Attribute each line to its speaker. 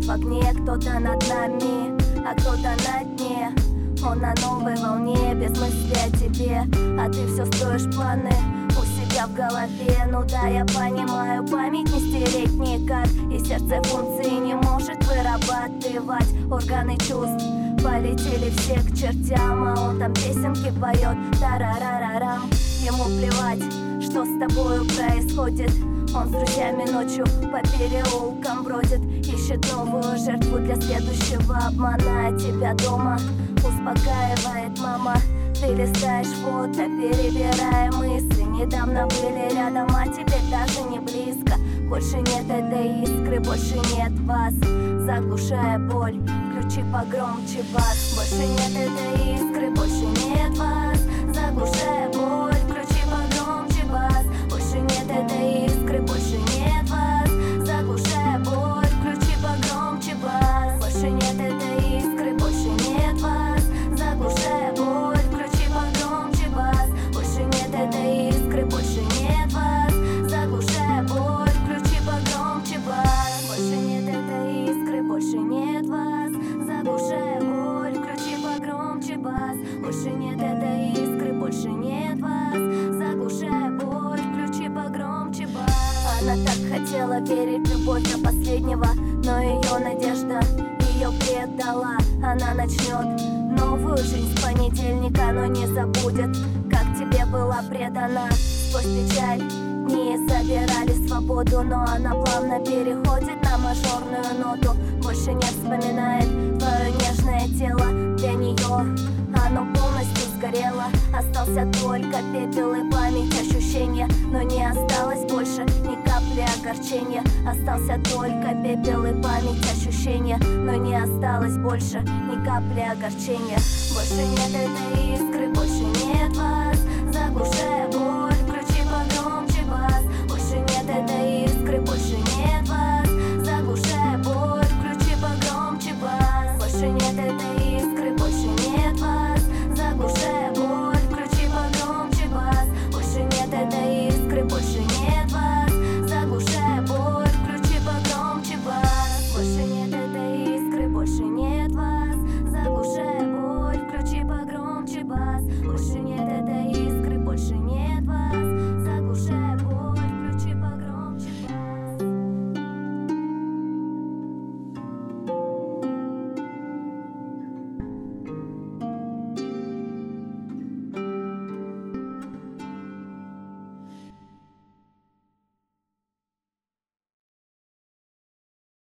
Speaker 1: в огне, кто-то над нами, а кто-то на дне. Он на новой волне, без мысли о тебе, а ты все строишь планы у себя в голове. Ну да, я понимаю, память не стереть никак, и сердце функции не может вырабатывать. Органы чувств полетели все к чертям, а он там песенки поет, тарарарарам. Ему плевать, что с тобою происходит. Он с друзьями ночью по переулкам бродит, ищет новую жертву для следующего обмана. А тебя дома успокаивает мама. Ты листаешь фото, перебирая мысли. Недавно были рядом, а теперь даже не близко. Больше нет этой искры, больше нет вас. Заглушая боль, включи погромче бас. Больше нет этой искры, больше нет вас. Заглушая боль, включи погромче бас. Больше нет этой искры, больше нет вас. Заглушая боль, включи погромче бас. Больше нет этой искры, больше нет вас. Заглушая боль, включи погромче бас. Больше нет этой искры, больше нет вас. Заглушая боль, включи погромче бас. Больше нет этой искры, больше нет вас. Заглушая боль, включи погромче бас. Больше нет этой искры, больше нет вас. Заглушая боль, включи погромче бас. Она так хотела верить в любовь до последнего, но ее надежда ее предала. Она начнет новую жизнь с понедельника, но не забудет, как тебе была предана. Сквозь печаль дни забирали свободу, но она плавно переходит на мажорную ноту. Больше не вспоминает твое нежное тело. Для нее оно полностью сгорело. Остался только пепел и память, ощущения, но не осталось больше ни капли огорчения. Остался только пепел и память, ощущения, но не осталось больше ни капли огорчения. Больше нет этой искры, больше нет вас. Заглушая боль, включи погромче бас. Больше нет этой искры, больше нет вас. Заглушая боль, включи погромче бас. Больше нет этой